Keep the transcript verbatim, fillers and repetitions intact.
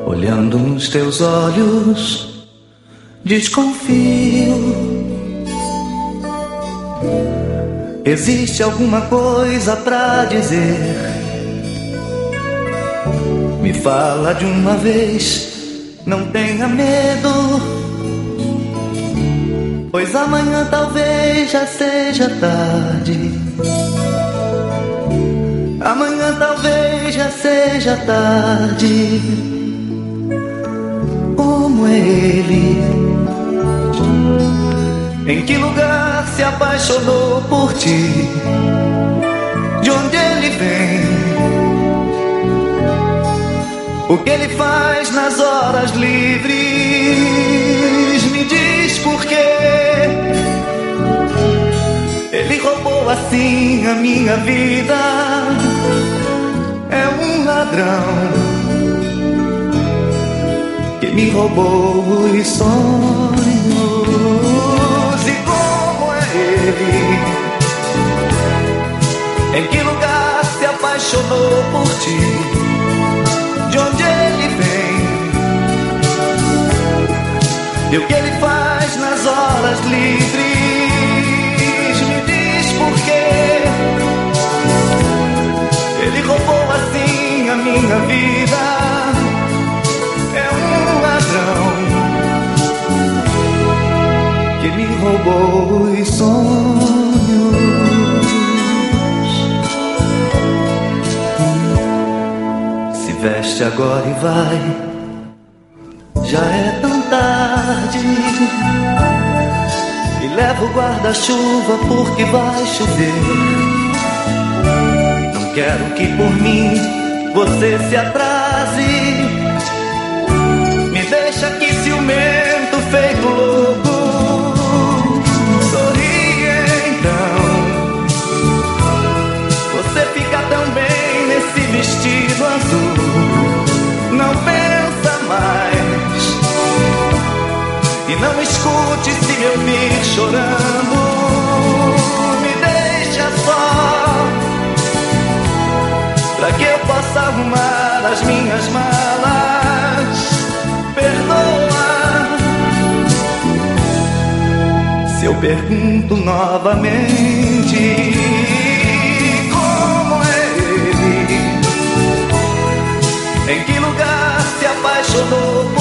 Olhando nos teus olhos, desconfio. Existe alguma coisa pra dizer? Me fala de uma vez, não tenha medo, pois amanhã talvez já seja tarde. Amanhã talvez já seja tarde. Como é ele? Em que lugar se apaixonou por ti? De onde ele vem? O que ele faz nas horas livres? Me diz por quê. Ele roubou assim a minha vida. É um ladrão que me roubou os sonhos. E como é ele? Em que lugar se apaixonou por ti? De onde ele vem? E o que ele faz nas horas livres? Me diz por quê. Ele roubou assim a minha vida. É um ladrão que me roubou os sonhos. Se veste agora e vai, já é tão tarde. E leva o guarda-chuva porque vai chover. Não quero que por mim você se atrase. Me deixa aqui ciumento, feito louco. Sorri então. Você fica tão bem nesse vestido azul. Não pensa mais. E não escute se me ouvir chorando. Me deixa só, pra que eu possa arrumar as minhas malas. Perdoa se eu pergunto novamente. Como é ele? Em que lugar se apaixonou